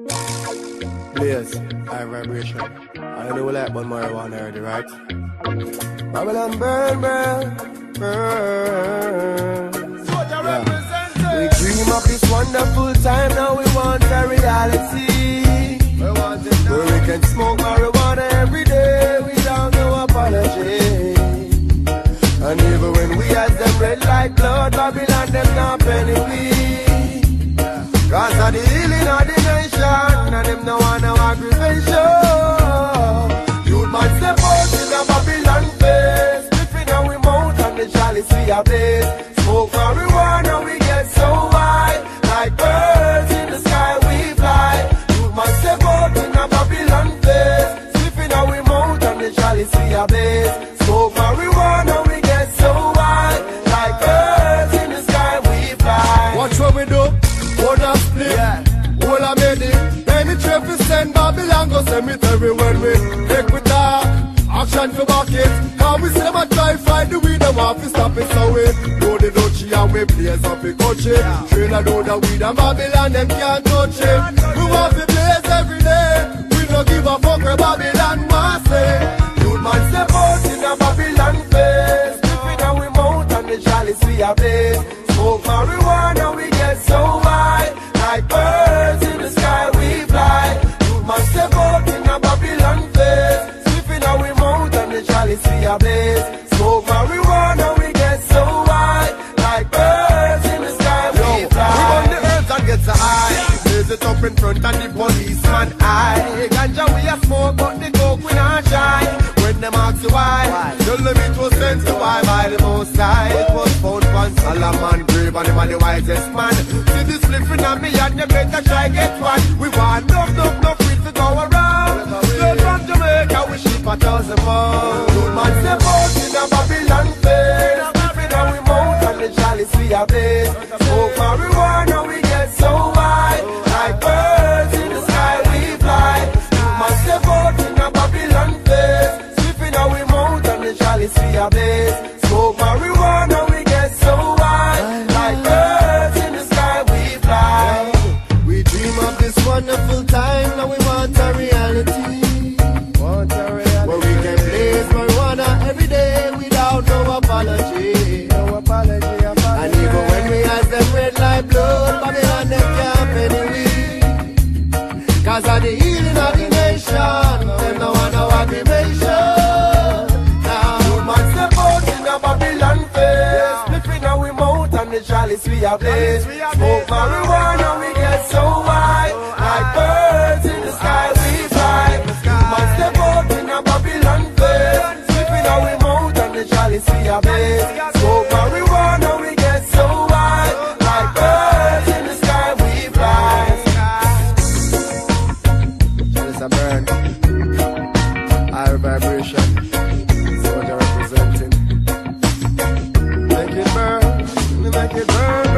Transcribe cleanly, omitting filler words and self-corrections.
Blaze, high vibration. I know we like one marijuana already, right? Babylon burn, burn, burn. Yeah. We dream of this wonderful time, now we want a reality. Where we can smoke marijuana every day without no apology. And even when we ask them red like blood, Babylon them not penny we. Cause of the healing of the nation, and them no want no aggravation. Youth man step out in a Babylon face, sniffing and we mount and the chalice we a blaze. Smoke marijuana we get so high, like birds in the sky we fly. Youth man step out in a Babylon face, sniffing and we mount and the chalice we a blaze. Smoke marijuana we get so high, like birds in the sky we fly. Watch what we do. Hold a split, hold a medi. Penetrate fi send Babylon go cemetery when we take with talk. Action for buckets. Cause we see them a try fight the weed, them want to stop it so we know the dutchie and we blaze up the country. Trailer know the weed and Babylon them can't touch it. We want to blaze every day. We don't give a fuck where Babylon want say. Youth man step out in a Babylon face, sniffing and we mount and the chalice we a blaze. Smoke marijuana we get so high, like birds in the sky we fly. Youth man step out in a Babylon face, sniffing and we mount and the chalice we a blaze. Smoke marijuana we get so high, like birds in the sky we fly. We on the earth and get so high. Blaze it up in front and the policeman eye. Ganja we a smoke but the coke we not shy. When them ask you why, tell them it was sent to why by the Most High. It was found on Solomon grave and him are the wisest man. See this flipping on me and you better try get one. We want enough free to go around. Straight from Jamaica we ship 1,000 pounds. Youth man step out in a Babylon face, sniffing and we mount and the chalice we a blaze. Smoke marijuana we get so high, like birds in the sky we fly. Youth man step out in a Babylon face, sniffing and we mount and the chalice we a blaze. Smoke marijuana we get so high, like birds in the sky we fly. We dream of this wonderful time, now we want a reality. Where we can blaze marijuana every day without no apology. And even when we ask them red like blood, Babylon them can't penny we. Cause of the healing of the nation, them no want no aggravation. Youth man step out in a Babylon face, sniffing and we mount and the chalice we a blaze. Smoke marijuana we get so high, like birds in the sky we fly. Youth man step out in a Babylon face, sniffing and we mount and the chalice we a blaze. Smoke marijuana we get so high, like birds in the sky we fly. Chalice a burn, high vibration, soldier representing. Make it burn, make it burn.